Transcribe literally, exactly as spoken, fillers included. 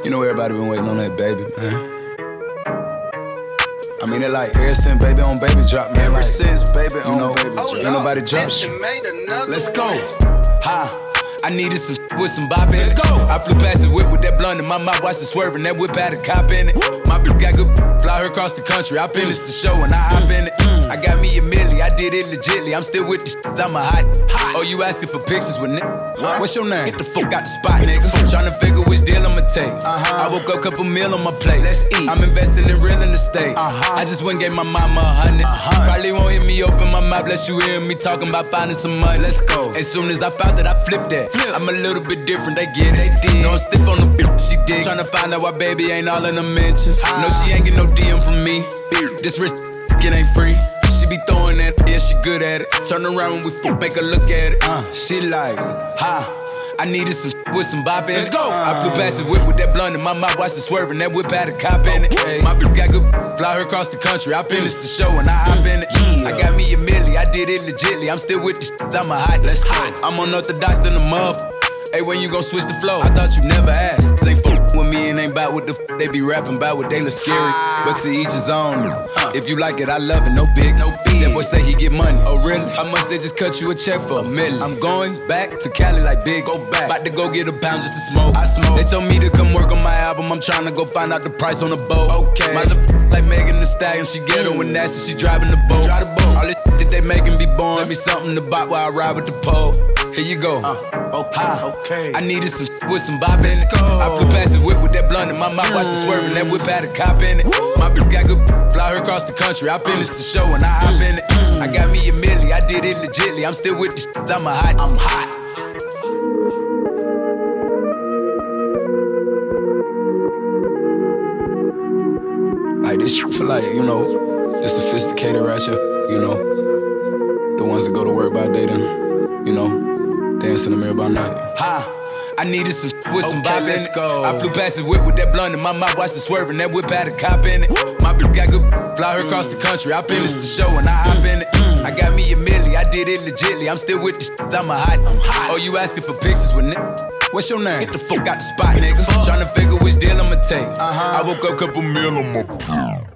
You know everybody been waiting on that baby, man. I mean, it like ever since baby on baby drop, man. Ever like, since baby on you know, baby drop. Ain't nobody drop shit. Let's go. Ha. I needed some shit with some bop in it. Let's go. I flew past the whip with that blunt in my mouth, watched it swerving. That whip had a cop in it. My bitch got good, fly her across the country. I finished the show and I hop in it. I got me a milli, I did it legitly. I'm still with the shit, I'm a hot. Oh, you asking for pictures with nigga? What's your name? Get the fuck out the spot, nigga. Tryna figure which deal I'ma take. Uh-huh. I woke up, couple meal on my plate. Let's eat. I'm investing in real estate. Uh-huh. I just went gave my mama a hundred. Uh-huh. Probably won't hear me open my mouth, bless you hear me talking about finding some money. Let's go. As soon as I found that, I flipped that. Flip. I'm a little bit different, they get it. They did. No, I'm stiff on the bitch, she did. Tryna find out why baby ain't all in the mentions. Uh-huh. No, she ain't get no D M from me. This wrist, it ain't free. She be throwing that, yeah, she good at it. Turn around when we fuck, make her look at it. Uh, she like, ha. I needed some with some bop in it. Let's go. Uh, I flew past the whip with that blunt in my mouth, watched it swerving. That whip had a cop in it. Okay. My bitch got good, fly her across the country. I finished the show and I hop in it. Yeah. I got me a milli, I did it legitly. I'm still with the shit, I'm a hot. Let's go. I'm unorthodox than a muff. Hey, when you gon' switch the flow? I thought you never asked. Ain't f with me and ain't bout what the f they be rapping about what they look scary. But to each his own. If you like it, I love it. No big, no big. That boy say he get money. Oh really? How much they just cut you a check for? A million. I'm going back to Cali like big. Go back. About to go get a pound just to smoke. I smoke. They told me to come work on my album. I'm trying to go find out the price on the boat. Okay. My little like Megan Thee Stallion. She ghetto and nasty. She driving the boat. Drive the boat. All this shit that they making be born. Let me something to buy while I ride with the pole. Here you go. Uh, okay, okay. I needed some shit with some bop in it. I flew past the whip with that blunt in my mouth, watched it swerving. That whip had a cop in it. My bitch got good, fly her across the country. I finished the show and I hop in it. I got me a milli, I did it legitly. I'm still with the shit, I'm a hot. I'm hot. Like this shit for like, you know, the sophisticated ratchet, you know, the ones that go to work by day then, you know. Dance in the mirror by night. Ha! I needed some shit with some bop in it. Go. I flew past the whip with that blunt in my mouth, watched it swerving. That whip had a cop in it. My bitch got good, fly her across the country. I finished the show and I hop in it. I got me a milli, I did it legitly. I'm still with the shit, I'm a hot. I'm hot. Oh, you asking for pictures with nigga? What's your name? Get the fuck out the spot, nigga. Tryna figure which deal I'ma take. Uh-huh. I woke up, couple meal on my